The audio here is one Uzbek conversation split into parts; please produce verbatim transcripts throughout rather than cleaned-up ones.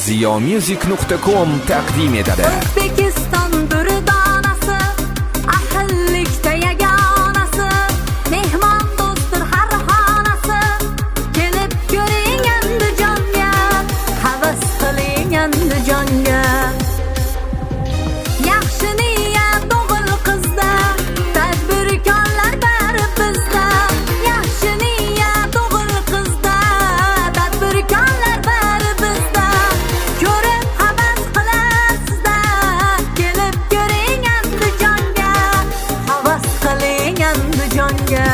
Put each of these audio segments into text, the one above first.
ziyomusic nuqta com taqdim etadi. O'zbekiston buridonasi, ahillikda yagonasi, mehmon do'stur har xonasi. Kelib ko'ring Andijonga, havas qiling Andijonga. Yaxshi niyat o'g'il qizda, tadbirkorlar bari bizda. Yaxshi niyat o'g'il qizda, tadbirkorlar bari bizda. Ko'rib havas qilasizda, kelib ko'ring Andijonga, havas qiling Andijonga.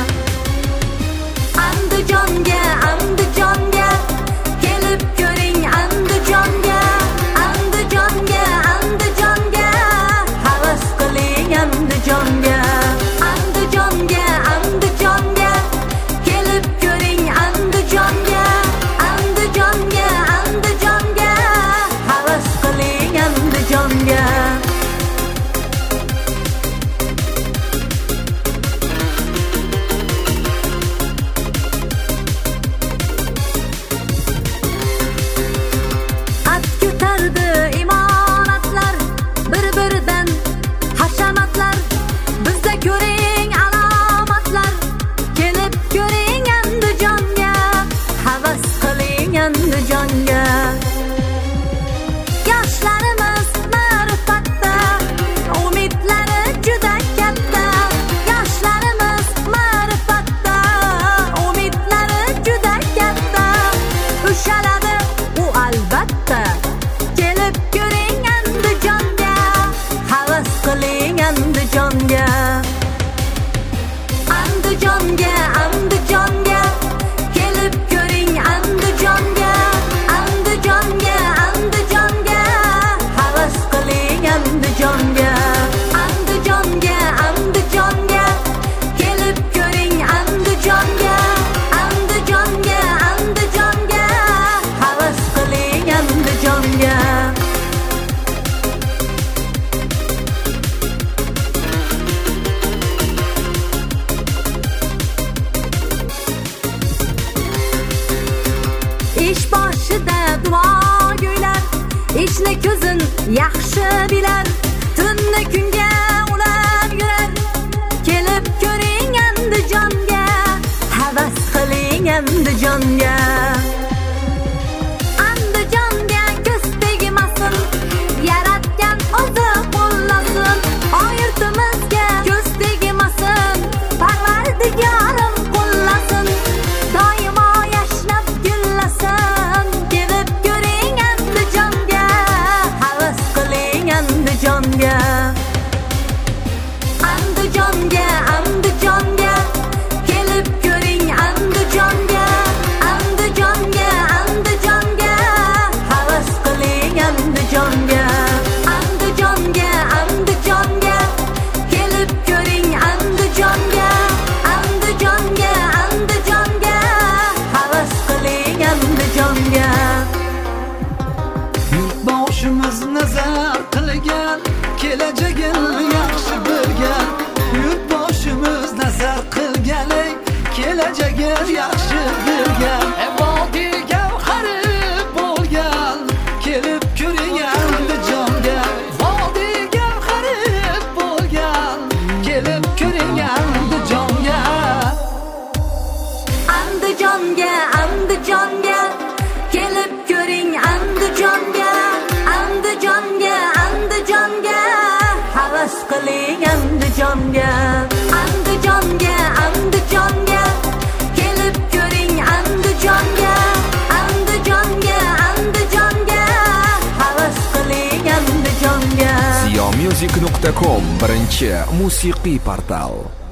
Andijonga, Andijonga, kelib ko'ring Andijonga. Andijonga, Andijonga, havas qiling Andijonga. Andijonga, Andijonga, kelib ko'ring Andijonga. Andijonga, Andijonga, havas qiling Andijonga. At ko'tardi imoratlar, bir-biridan hashamatlar. Bizda ko'ring alomatlar, kelib ko'ring Andijonga, havas qiling Andijonga. Yoshlarimiz ma'rifatda, umidlari juda katta. Yoshlarimiz ma'rifatda, umidlari juda katta. Ushaladi u albatta, kelib ko'ring Andijonga, havas qiling Andijonga. Andijonga, Andijonga, kelib ko'ring Andijonga. Andijonga, Andijonga, havas qiling Andijonga. Andijonga, Andijonga, kelib ko'ring Andijonga. Andijonga, Andijonga, havas qiling Andijonga. Ish boshida duo go'ylar, ishni ko'zin yaxshi bilar. Tunni kunga ular yurar, kelib ko'ring Andijonga, havas qiling Andijonga. Andijonga ko'z tegmasin, yaratgan o'zi qo'llasin. Oyirtimizga ko'z tegmasin, Parvardigorim qo'llasin. Doimo yashnab gullasin, kelib ko'ring Andijonga, havas qiling Andijonga. Andijonga, Andijonga, kelib ko'ring Andijonga. Andijonga, Andijonga, havas qiling Andijonga. Andijonga, Andijonga, kelib ko'ring Andijonga. Andijonga, Andijonga, havas qiling Andijonga. Yurtboshimiz nazar qilgan, kelajagini yaxshi bilgan. Yurtboshimiz nazar qilgan, ey, kelajagini yaxshi bilgan. Vodiy gavhari bo'lgan, kelib ko'ring Andijonga. Vodiy gavhari bo'lgan, kelib ko'ring Andijonga. Andijonga, Andijonga, kelib ko'ring Andijonga. Andijonga, Andijonga, havas qiling Andijonga. Andijonga, Andijonga, kelib ko'ring Andijonga. Andijonga, Andijonga, havas qiling Andijonga. ziyomusic nuqta com birinchi musiqiy portal.